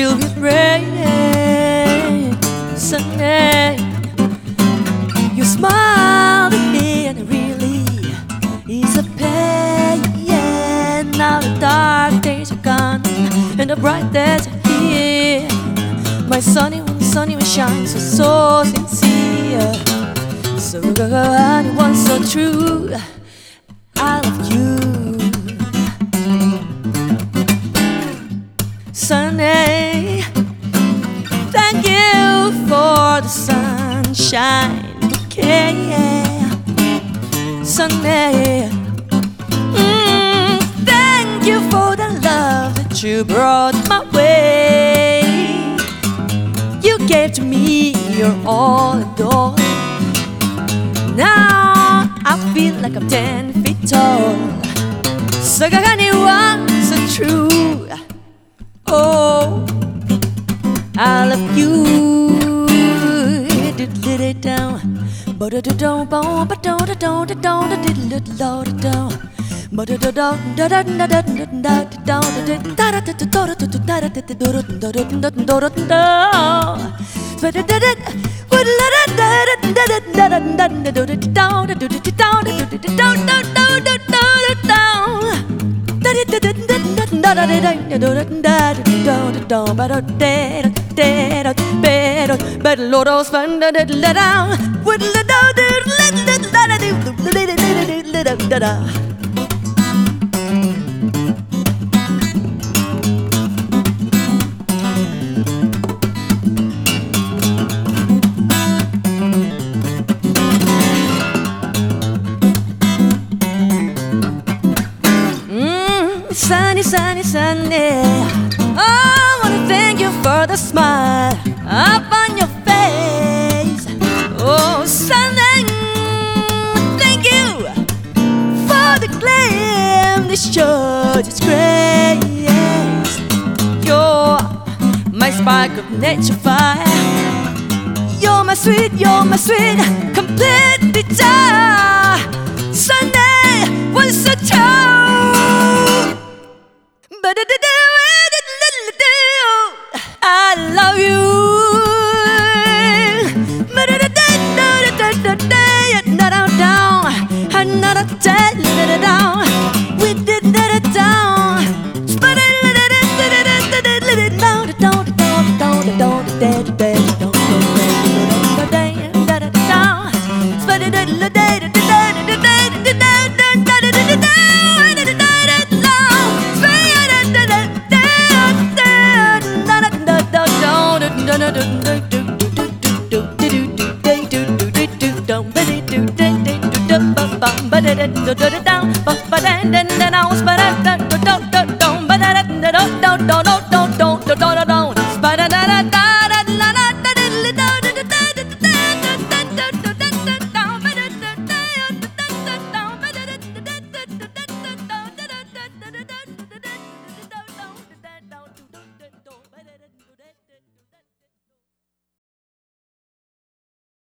filled with rain. Sunday, you smiled at me and it really is a pain. Now the dark days are gone and the bright days are here. My sunny one shines so sincere, so good and one so true. I love you. Sunday, thank you for the sunshine bouquet. Sunday, thank you for the love that you brought my way. You gave to me your all and all. Now I feel like I'm 10 feet tall. So anyone so true. Oh, I love you. Down, but don't, but don't, Sunny, sunny, sunny. I wanna thank you for the smile up on your face. Oh, Sunday, thank you for the gleam that shows its grace. You're my spark of nature fire. You're my sweet, complete desire. Sunday was so true. But I love you. We did that down. Don't